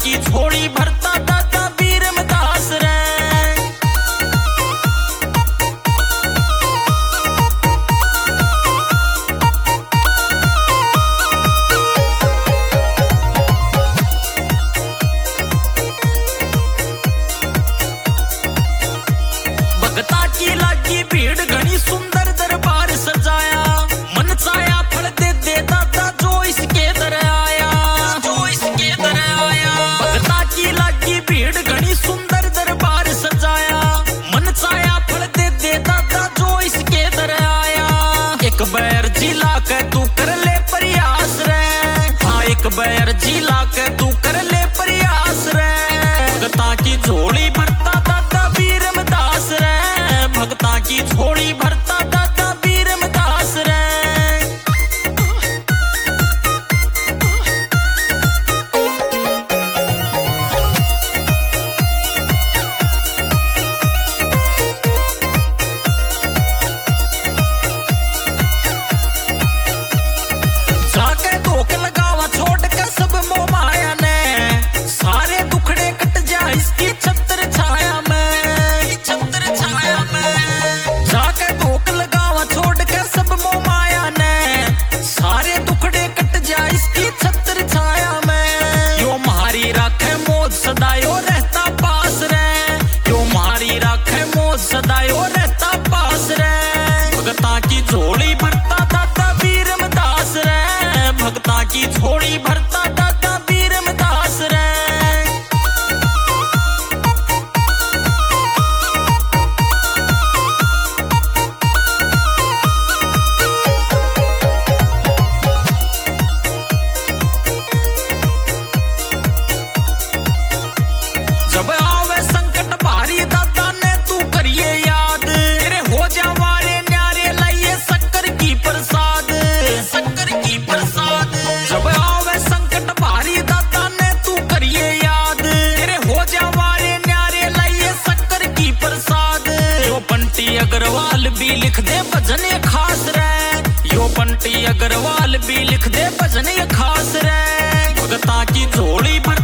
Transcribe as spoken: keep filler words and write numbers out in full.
की झोली भरता दादा बीरमदास रे। भगता की लागी भीड़ घनी सुंदर दरबार सजाया, मन चाया फल दे दे दादा जो इसके दर आया, जो इसके दर आया। भगता की लागी भीड़ घनी सुंदर दरबार सजाया, मन चाया फल दे दे दादा जो इसके दर आया। एक बैर जिला के तू कर ले प्रयास रे, हाँ एक बैर जिला के तू कर ले प्रयास रे। भगता की झोली भरता दादा बीरमदास रे, भगता की झोली भरता दादा बीरमदास रे। जाके धोख लगावा छोड़ के सब मोह माया ने, सारे दुखड़े कट जा इसकी छत्र छाया में, छत्र छाया में। जाके धोख लगावा छोड़ के सब मोह माया ने, सारे दुखड़े कट जा इसकी छत्र छाया में। यो मारी राखे मोज सदायो रहता पास रे, यो मारी राखे मोज सदायो रहता पास रे। भगता की झोली भरता दादा बीरमदास रे, भगता की झोली भरता दादा बीरमदास रे। जब आवे संकट भारी दादा ने तू करिए याद, तेरे हो जावारे न्यारे लाइए शक्कर की प्रसाद, शक्कर की प्रसाद। जब आवे संकट भारी दादा ने तू करिए याद, तेरे हो जावारे न्यारे लाइए शक्कर की प्रसाद। यो बंटी अग्रवाल भी लिख दे भजन ये खास रे, यो बंटी अग्रवाल भी लिख दे भजन ये खास रे। भगता की झोली